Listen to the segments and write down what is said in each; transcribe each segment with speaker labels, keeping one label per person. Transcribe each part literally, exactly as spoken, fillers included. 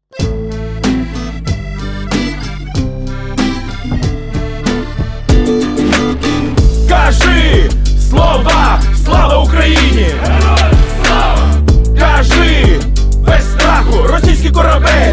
Speaker 1: Кажи слова, слава Україні! Героям слава! Кажи без страху, російський корабель!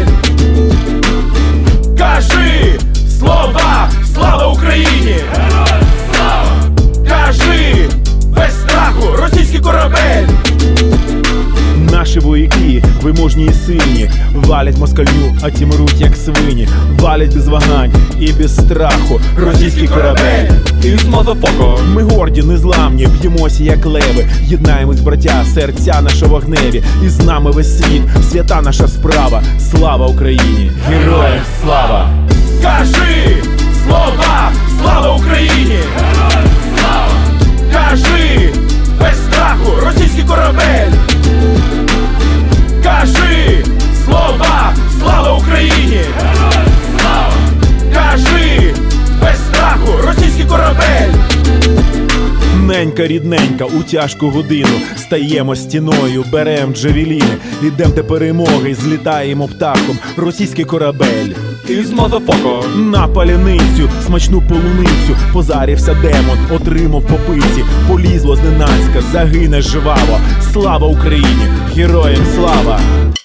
Speaker 1: Кажи слова, слава Україні! Героям слава! Кажи без страху, російський корабель!
Speaker 2: Наші вояки, виможні і сильні, валять москалю, а ті мруть як свині. Валять без вагань і без страху, російський корабель.
Speaker 1: Із мазафако.
Speaker 2: Ми горді, незламні, б'ємося як леви. Єднаємось, браття, серця наші вогневі. І з нами весь світ, свята наша справа. Слава Україні! Героям слава!
Speaker 1: Кажи слова, слава Україні! Героям слава! Кажи без страху, російський корабель! Кажи слова, слава Україні! Героям слава! Кажи без страху, російський корабель!
Speaker 2: Ненька, рідненька, у тяжку годину стаємо стіною, берем джавеліни, ідем до перемоги, злітаємо птахом, російський корабель.
Speaker 1: Із мазафако.
Speaker 2: На паляницю, смачну полуницю, позарівся демон, отримав по пиці, полізло зненацька, загине жваво. Слава Україні! Героям слава!